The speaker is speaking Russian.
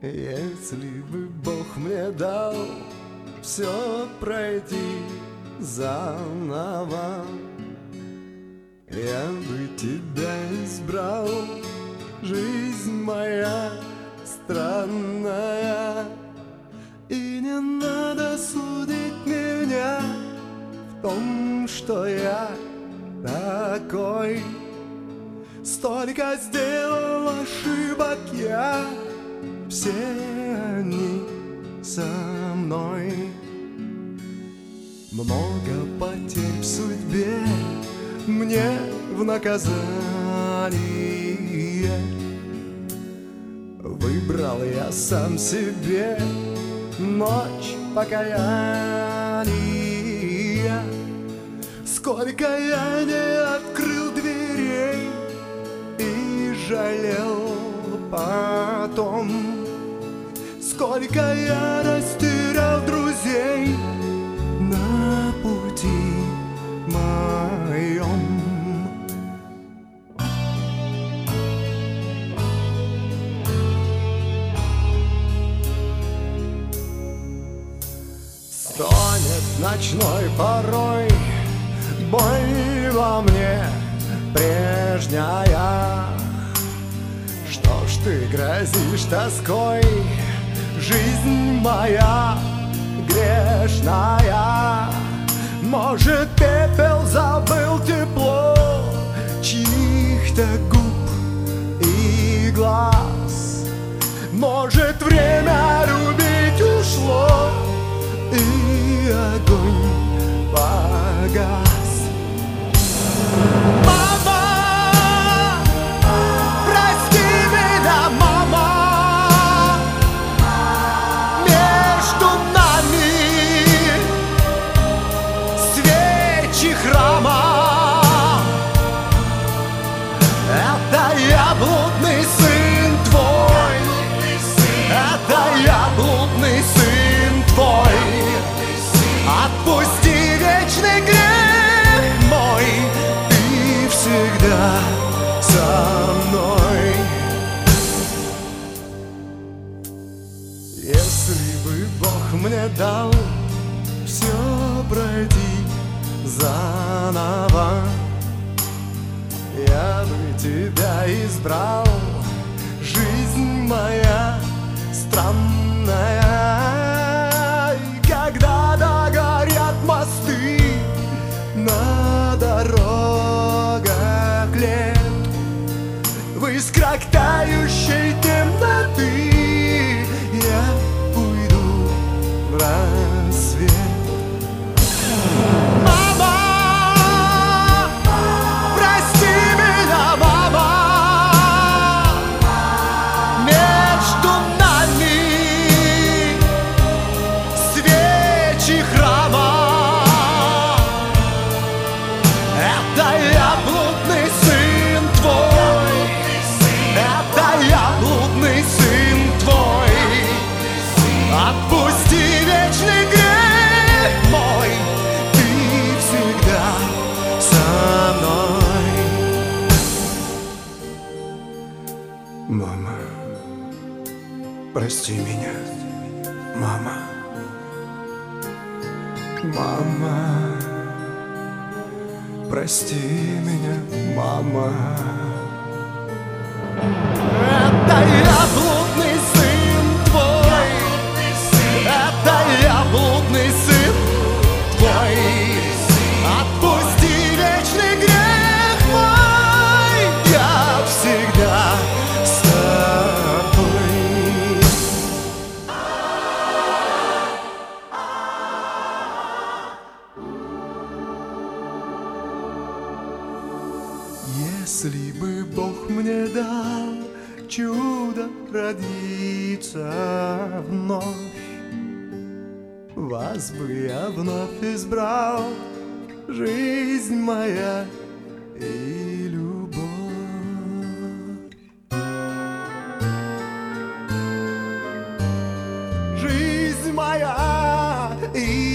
Если бы Бог мне дал все пройти заново, я бы тебя избрал. Жизнь моя странная, и не надо судить меня в том, что я такой. Столько сделал ошибок я, все они со мной. Много потерь в судьбе мне в наказание. Выбрал я сам себе ночь покаяния. Сколько я не открыл дверей и жалел потом, сколько я растерял друзей на пути моем. Стонет ночной порой боль во мне прежняя. Что ж ты грозишь тоской, жизнь моя грешная? Может, пепел забыл тепло чьих-то губ и глаз? Может, время любить ушло, и огонь погас? Мама, прости меня, мама. Между нами свечи храма. Это я блудный сын твой. Это я блудный сын твой. Отпусти вечный грех мой, ты всегда со мной. Если бы Бог мне дал все пройти заново, я бы тебя избрал. Жизнь моя странная, и когда догорят мосты на дорогах лет, в искрах тающей темноты я уйду в рассвет. Мама, прости меня, мама. Между нами свечи храма. Это я блудный сын твой. Это я блудный сын твой. Отпусти вечный грех мой, ты всегда со мной. Мама, прости меня, мама. Мама, прости меня, мама. Это я блудный сын твой. Это я блудный сын твой. Отпусти вечный грех мой, я всегда с тобой. Если бы Бог мне дал чудо родиться вновь, вас бы я вновь избрал. Жизнь моя и любовь. Жизнь моя и